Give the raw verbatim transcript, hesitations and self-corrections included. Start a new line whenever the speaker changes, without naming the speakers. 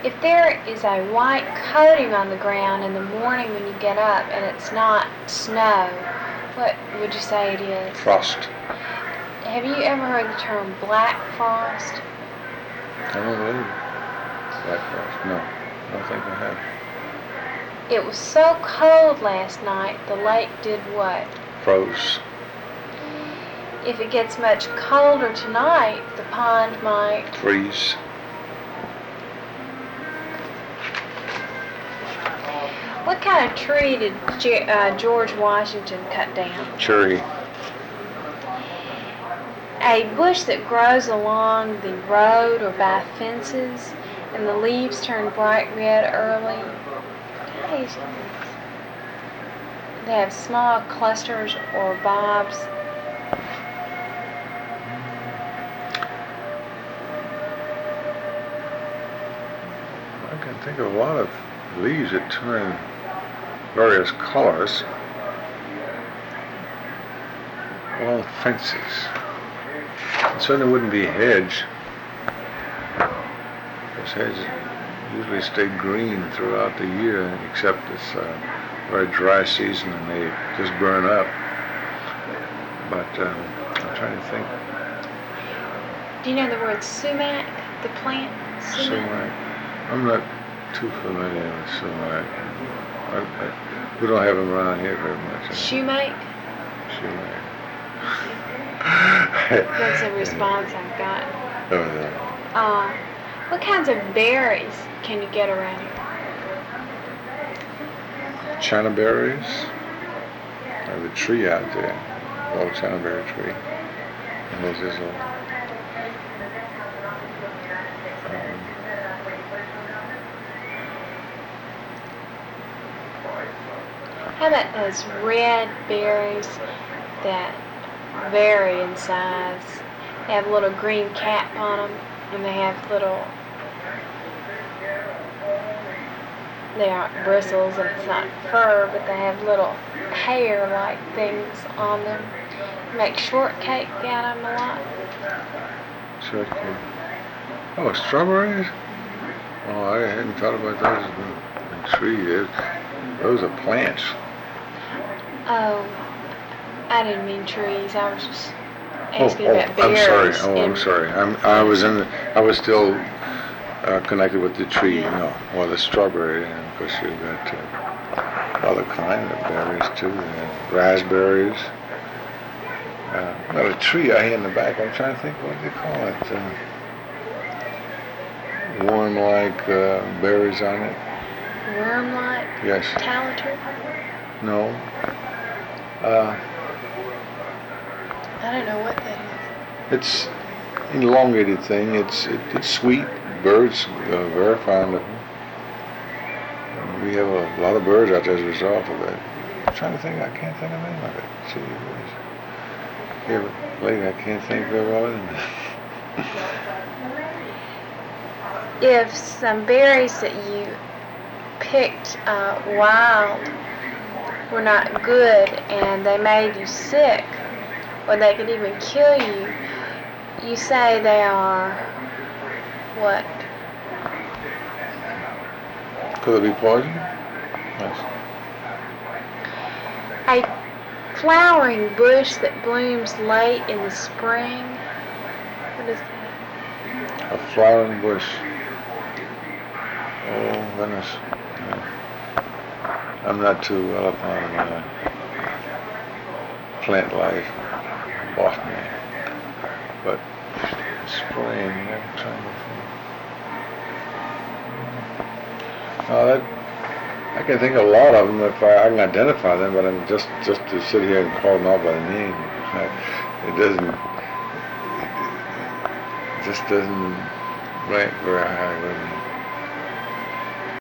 If there is a white coating on the ground in the morning when you get up and it's not snow, what would you say it is?
Frost.
Have you ever heard the term black frost?
I don't believe it. Black frost. No, I don't think I have.
It was so cold last night, the lake did what?
Froze.
If it gets much colder tonight, the pond might
freeze.
What kind of tree did Ge- uh, George Washington cut down?
Cherry.
A bush that grows along the road or by fences, and the leaves turn bright red early. They have small clusters or bobs.
I can think of a lot of leaves that turn various colors along fences. It certainly wouldn't be a hedge. Those hedges usually stay green throughout the year, except it's a very dry season and they just burn up. But um, I'm trying to think.
Do you know the word sumac, the plant? Sumac?
Sumac. I'm not too familiar with sumac. I, I, we don't have them around here very much.
Sumac?
Sumac.
That's the response I've got.
Oh, yeah.
Uh, what kinds of berries can you get around here?
China berries. There's a tree out there, old China berry tree. And there's this old, um,
How about those red berries that vary in size? They have a little green cap on them, and they have little, they aren't bristles and it's not fur, but they have little hair-like things on them. You make shortcake out of them a lot.
shortcake. Oh, strawberries? Oh, I hadn't thought about those in, in trees. Those are plants.
Oh, I didn't mean trees. I was just asking
oh, oh,
about
I'm sorry.
berries.
Oh, I'm sorry. I'm, I was in. The, I was still uh, connected with the tree.
Yeah.
No, well, the strawberry, and of course you've got uh, other kind of berries too. Uh, raspberries. Uh, got a tree out here in the back. I'm trying to think what they call it. Uh, worm-like uh, berries on it.
Worm-like?
Yes.
Talater?
No. Uh,
I don't know what that is.
It's an elongated thing. It's it, it's sweet. Birds are very fond of them. And we have a lot of birds out there as a result of that. I'm trying to think. I can't think of the name of it. Let's see, it is. Here, lately I can't think very well.
If some berries that you picked uh, wild were not good and they made you sick, or they could even kill you, you say they are what?
Could it be poison? Yes.
A flowering bush that blooms late in the spring. What is that?
A flowering bush. Oh, goodness. Yeah. I'm not too well up on uh, plant life, botany, but spring, I'm trying to think. Oh, that, I can think of a lot of them if I, I can identify them, but I'm just, just to sit here and call them out by name, I, it doesn't, it, it just doesn't rank very high with me.